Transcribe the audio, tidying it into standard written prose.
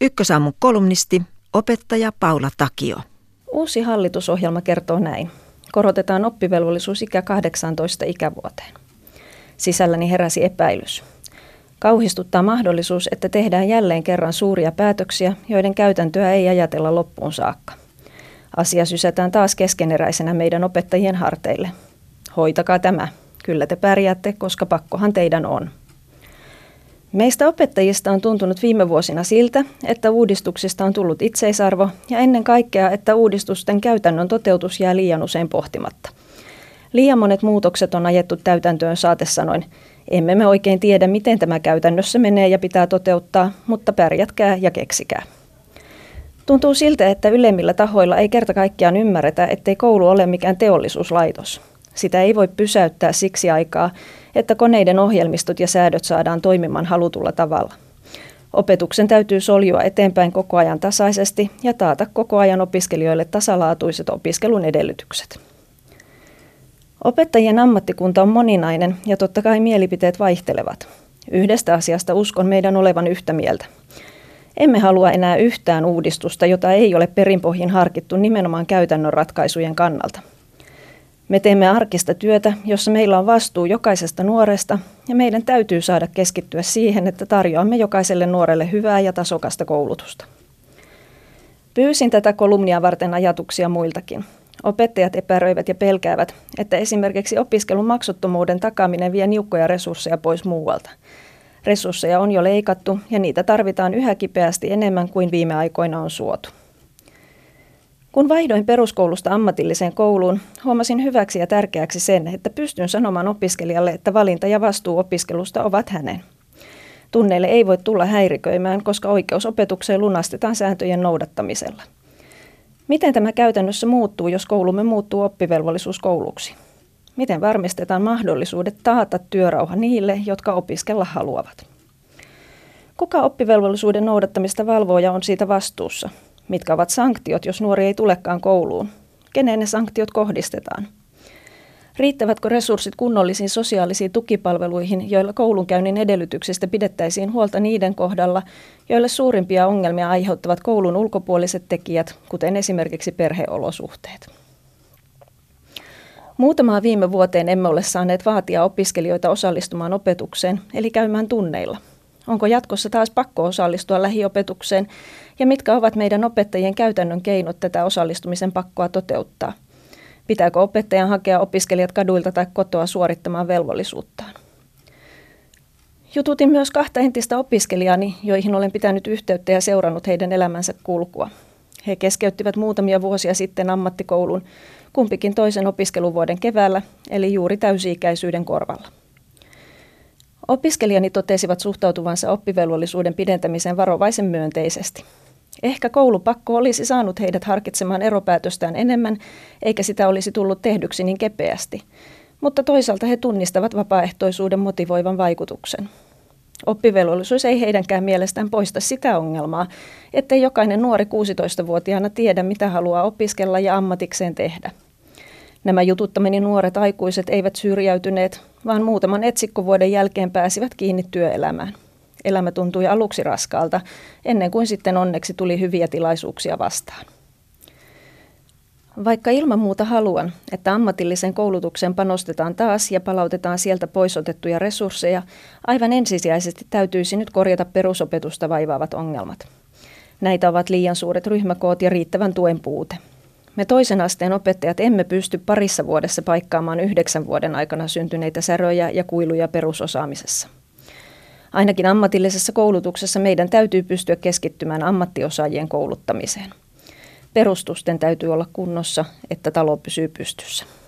Ykkösaamun kolumnisti, opettaja Paula Takio. Uusi hallitusohjelma kertoo näin. Korotetaan oppivelvollisuusikä 18 ikävuoteen. Sisälläni heräsi epäilys. Kauhistuttaa mahdollisuus, että tehdään jälleen kerran suuria päätöksiä, joiden käytäntöä ei ajatella loppuun saakka. Asia sysätään taas keskeneräisenä meidän opettajien harteille. Hoitakaa tämä. Kyllä te pärjäätte, koska pakkohan teidän on. Meistä opettajista on tuntunut viime vuosina siltä, että uudistuksista on tullut itseisarvo ja ennen kaikkea, että uudistusten käytännön toteutus jää liian usein pohtimatta. Liian monet muutokset on ajettu täytäntöön saatesanoin. Emme me oikein tiedä, miten tämä käytännössä menee ja pitää toteuttaa, mutta pärjätkää ja keksikää. Tuntuu siltä, että ylemmillä tahoilla ei kerta kaikkiaan ymmärretä, ettei koulu ole mikään teollisuuslaitos. Sitä ei voi pysäyttää siksi aikaa, että koneiden ohjelmistot ja säädöt saadaan toimimaan halutulla tavalla. Opetuksen täytyy soljua eteenpäin koko ajan tasaisesti ja taata koko ajan opiskelijoille tasalaatuiset opiskelun edellytykset. Opettajien ammattikunta on moninainen ja totta kai mielipiteet vaihtelevat. Yhdestä asiasta uskon meidän olevan yhtä mieltä. Emme halua enää yhtään uudistusta, jota ei ole perinpohjin harkittu nimenomaan käytännön ratkaisujen kannalta. Me teemme arkista työtä, jossa meillä on vastuu jokaisesta nuoresta ja meidän täytyy saada keskittyä siihen, että tarjoamme jokaiselle nuorelle hyvää ja tasokasta koulutusta. Pyysin tätä kolumnia varten ajatuksia muiltakin. Opettajat epäröivät ja pelkäävät, että esimerkiksi opiskelun maksuttomuuden takaaminen vie niukkoja resursseja pois muualta. Resursseja on jo leikattu ja niitä tarvitaan yhä kipeästi enemmän kuin viime aikoina on suotu. Kun vaihdoin peruskoulusta ammatilliseen kouluun, huomasin hyväksi ja tärkeäksi sen, että pystyn sanomaan opiskelijalle, että valinta ja vastuu opiskelusta ovat hänen. Tunneille ei voi tulla häiriköimään, koska oikeus opetukseen lunastetaan sääntöjen noudattamisella. Miten tämä käytännössä muuttuu, jos koulumme muuttuu oppivelvollisuuskouluksi? Miten varmistetaan mahdollisuudet taata työrauha niille, jotka opiskella haluavat? Kuka oppivelvollisuuden noudattamista valvoo ja on siitä vastuussa? Mitkä ovat sanktiot, jos nuori ei tulekaan kouluun? Keneen ne sanktiot kohdistetaan? Riittävätkö resurssit kunnollisiin sosiaalisiin tukipalveluihin, joilla koulunkäynnin edellytyksistä pidettäisiin huolta niiden kohdalla, joille suurimpia ongelmia aiheuttavat koulun ulkopuoliset tekijät, kuten esimerkiksi perheolosuhteet? Muutamaan viime vuoteen emme ole saaneet vaatia opiskelijoita osallistumaan opetukseen, eli käymään tunneilla. Onko jatkossa taas pakko osallistua lähiopetukseen ja mitkä ovat meidän opettajien käytännön keinot tätä osallistumisen pakkoa toteuttaa? Pitääkö opettajan hakea opiskelijat kaduilta tai kotoa suorittamaan velvollisuuttaan? Jututin myös 2 entistä opiskelijani, joihin olen pitänyt yhteyttä ja seurannut heidän elämänsä kulkua. He keskeyttivät muutamia vuosia sitten ammattikoulun, kumpikin toisen opiskeluvuoden keväällä, eli juuri täysi-ikäisyyden korvalla. Opiskelijani totesivat suhtautuvansa oppivelvollisuuden pidentämiseen varovaisen myönteisesti. Ehkä koulupakko olisi saanut heidät harkitsemaan eropäätöstään enemmän, eikä sitä olisi tullut tehdyksi niin kepeästi. Mutta toisaalta he tunnistavat vapaaehtoisuuden motivoivan vaikutuksen. Oppivelvollisuus ei heidänkään mielestään poista sitä ongelmaa, ettei jokainen nuori 16-vuotiaana tiedä, mitä haluaa opiskella ja ammatikseen tehdä. Nämä jututtamani nuoret aikuiset eivät syrjäytyneet, vaan muutaman etsikkovuoden jälkeen pääsivät kiinni työelämään. Elämä tuntui aluksi raskaalta, ennen kuin sitten onneksi tuli hyviä tilaisuuksia vastaan. Vaikka ilman muuta haluan, että ammatilliseen koulutukseen panostetaan taas ja palautetaan sieltä pois otettuja resursseja, aivan ensisijaisesti täytyisi nyt korjata perusopetusta vaivaavat ongelmat. Näitä ovat liian suuret ryhmäkoot ja riittävän tuen puute. Me toisen asteen opettajat emme pysty parissa vuodessa paikkaamaan 9 vuoden aikana syntyneitä säröjä ja kuiluja perusosaamisessa. Ainakin ammatillisessa koulutuksessa meidän täytyy pystyä keskittymään ammattiosaajien kouluttamiseen. Perustusten täytyy olla kunnossa, että talo pysyy pystyssä.